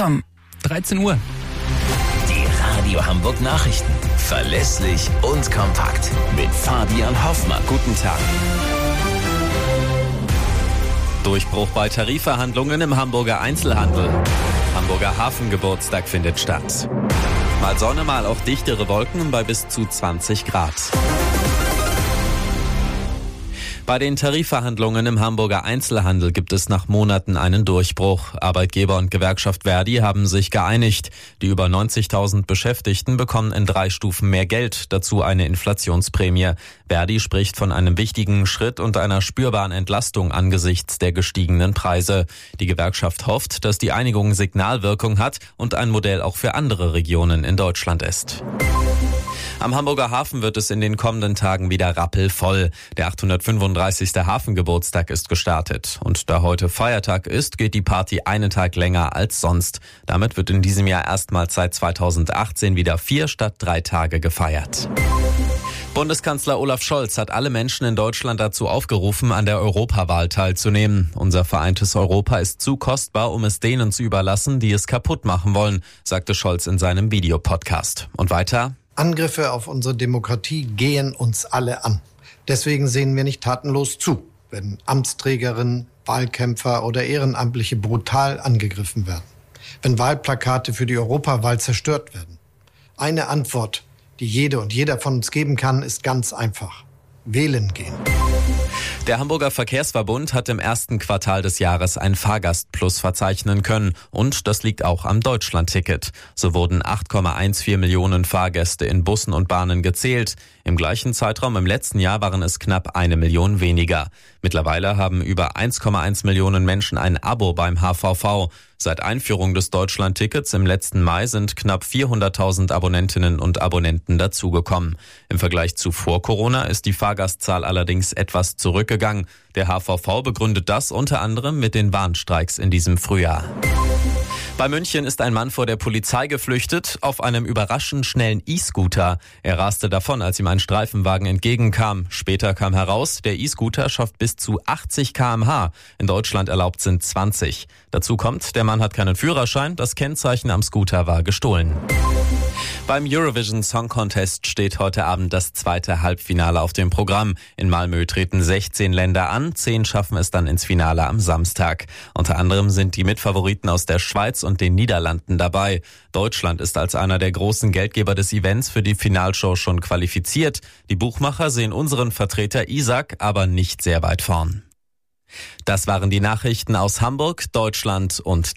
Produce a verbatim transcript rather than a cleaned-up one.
com. dreizehn Uhr. Die Radio Hamburg Nachrichten. Verlässlich und kompakt. Mit Fabian Hoffmann. Guten Tag. Durchbruch bei Tarifverhandlungen im Hamburger Einzelhandel. Hamburger Hafengeburtstag findet statt. Mal Sonne, mal auch dichtere Wolken bei bis zu zwanzig Grad. Bei den Tarifverhandlungen im Hamburger Einzelhandel gibt es nach Monaten einen Durchbruch. Arbeitgeber und Gewerkschaft Verdi haben sich geeinigt. Die über neunzigtausend Beschäftigten bekommen in drei Stufen mehr Geld, dazu eine Inflationsprämie. Verdi spricht von einem wichtigen Schritt und einer spürbaren Entlastung angesichts der gestiegenen Preise. Die Gewerkschaft hofft, dass die Einigung Signalwirkung hat und ein Modell auch für andere Regionen in Deutschland ist. Am Hamburger Hafen wird es in den kommenden Tagen wieder rappelvoll. Der achthundertfünfunddreißigste Hafengeburtstag ist gestartet. Und da heute Feiertag ist, geht die Party einen Tag länger als sonst. Damit wird in diesem Jahr erstmals seit zweitausendachtzehn wieder vier statt drei Tage gefeiert. Bundeskanzler Olaf Scholz hat alle Menschen in Deutschland dazu aufgerufen, an der Europawahl teilzunehmen. Unser vereintes Europa ist zu kostbar, um es denen zu überlassen, die es kaputt machen wollen, sagte Scholz in seinem Videopodcast. Und weiter: Angriffe auf unsere Demokratie gehen uns alle an. Deswegen sehen wir nicht tatenlos zu, wenn Amtsträgerinnen, Wahlkämpfer oder Ehrenamtliche brutal angegriffen werden. Wenn Wahlplakate für die Europawahl zerstört werden. Eine Antwort, die jede und jeder von uns geben kann, ist ganz einfach: wählen gehen. Der Hamburger Verkehrsverbund hat im ersten Quartal des Jahres ein Fahrgastplus verzeichnen können. Und das liegt auch am Deutschlandticket. So wurden acht Komma vierzehn Millionen Fahrgäste in Bussen und Bahnen gezählt. Im gleichen Zeitraum im letzten Jahr waren es knapp eine Million weniger. Mittlerweile haben über eins Komma eins Millionen Menschen ein Abo beim H V V. Seit Einführung des Deutschlandtickets im letzten Mai sind knapp vierhunderttausend Abonnentinnen und Abonnenten dazugekommen. Im Vergleich zu vor Corona ist die Fahrgastzahl allerdings etwas zurückgegangen. Der H V V begründet das unter anderem mit den Warnstreiks in diesem Frühjahr. Bei München ist ein Mann vor der Polizei geflüchtet auf einem überraschend schnellen E-Scooter. Er raste davon, als ihm ein Streifenwagen entgegenkam. Später kam heraus, der E-Scooter schafft bis zu achtzig Kilometer pro Stunde. In Deutschland erlaubt sind zwanzig. Dazu kommt, der Mann hat keinen Führerschein, das Kennzeichen am Scooter war gestohlen. Beim Eurovision Song Contest steht heute Abend das zweite Halbfinale auf dem Programm. In Malmö treten sechzehn Länder an, zehn schaffen es dann ins Finale am Samstag. Unter anderem sind die Mitfavoriten aus der Schweiz und den Niederlanden dabei. Deutschland ist als einer der großen Geldgeber des Events für die Finalshow schon qualifiziert. Die Buchmacher sehen unseren Vertreter Isaac aber nicht sehr weit vorn. Das waren die Nachrichten aus Hamburg, Deutschland und